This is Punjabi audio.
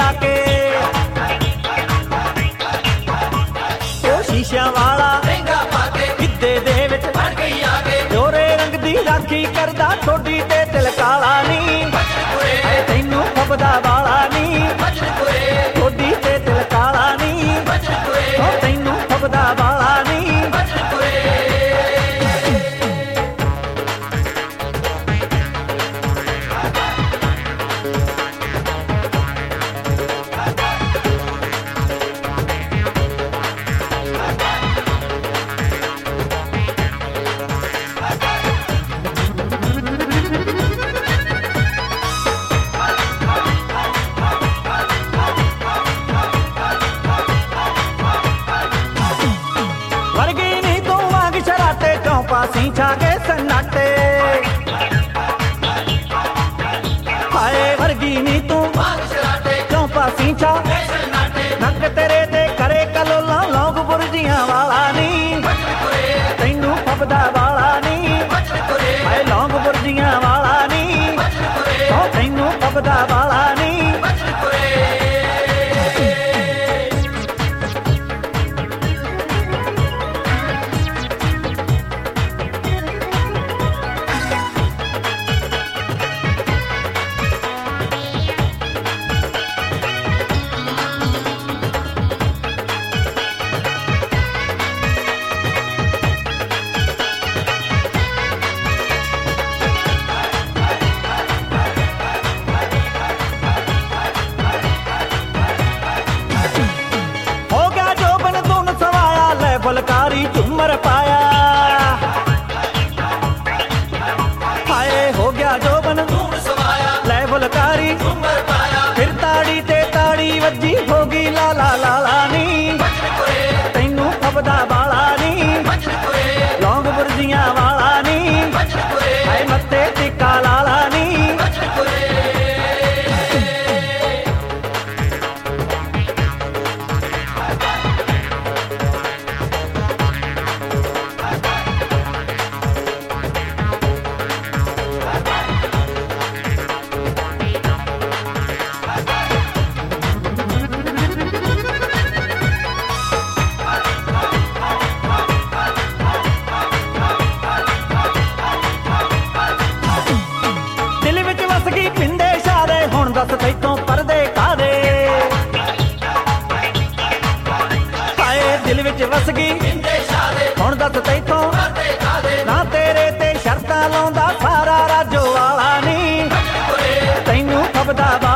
ਆ ਕੇ ਉਹ ਸ਼ੀਸ਼ਿਆਂ ਵਾਲਾ ਗਿੱਧੇ ਦੇ ਵਿੱਚ ਜੋਰੇ ਰੰਗ ਦੀ ਰਾਖੀ ਕਰਦਾ ਠੋਡੀ ਤੇ ਤਿਲ ਕਾਲਾ ਨੀ ਤੈਨੂੰ ਫੱਬਦਾ ਵਾਲਾ ਨੀ ਠੋਡੀ ਤੇ ਤਿਲ ਕਾਲਾ ਨੀ ਉਹ ਤੈਨੂੰ ਫੱਬਦਾ ਵਾਲਾ ਨੀ ਵਰਗੀ ਨੀ ਤੂੰ ਵਾਂਗ ਸ਼ਰਾਤੇ ਚੋਂ ਪਾਸੀ ਛਾਗੇ ਸਨਾਟੇ ਹਾਏ ਵਰਗੀ ਨੀ ਤੂੰ ਚੋਂ ਪਾਸੀ ਛਾ ਨੱਕ ਤੇਰੇ ਤੇ ਕਰੇ ਕਲੋਲਾ ਲੌਂਗ ਬੁਰਜੀਆਂ ਵਾਲਾ ਨੀ ਤੈਨੂੰ ਫੱਬਦਾ ਵਾਲਾ ਨੀ ਹਾਏ ਲੌਂਗ ਬੁਰਜੀਆਂ ਵਾਲਾ ਨੀ ਉਹ ਤੈਨੂੰ ਫੱਬਦਾ ਵਾਲਾ ਨੀ ਫੁਲਕਾਰੀ ਝੂਮਰ ਪਾਇਆ ਹਾਏ ਹੋ ਗਿਆ ਜੋਬਨ ਲੈ ਫੁਲਕਾਰੀ ਫਿਰ ਤਾੜੀ ਤੇ ਤਾੜੀ ਵੱਜੀ ਹੋ ਗਈ ਲਾਲਾ ਲਾਲਾ ਨੀ ਤੈਨੂੰ ਫੱਬਦਾ ਵਾਲਾ ਨੀ ਲੌਂਗ ਬੁਰਜੀਆਂ ਵਾਲਾ ਨੀ ਹਾਏ ਮੱਥੇ ਟਿੱਕਾ ਲਾਲਾ ਨੀ ਦਿਲ ਵਿੱਚ ਵਸ ਗਈ ਪਿੰਦੇ ਸ਼ਾਰੇ ਹੁਣ ਦੱਸ ਤੈਥੋਂ ਪਰਦੇ ਕਾਦੇ ਹਾਏ ਦਿਲ ਵਿੱਚ ਵਸ ਗਈ ਪਿੰਦੇ ਸ਼ਾਰੇ ਹੁਣ ਦੱਸ ਤੈਥੋਂ ਨਾ ਤੇਰੇ ਤੇ ਸ਼ਰਤਾਂ ਲਾਉਂਦਾ ਸਾਰਾ ਰਾਜੋ ਵਾਲਾ ਨੀ ਤੈਨੂੰ ਫੱਬਦਾ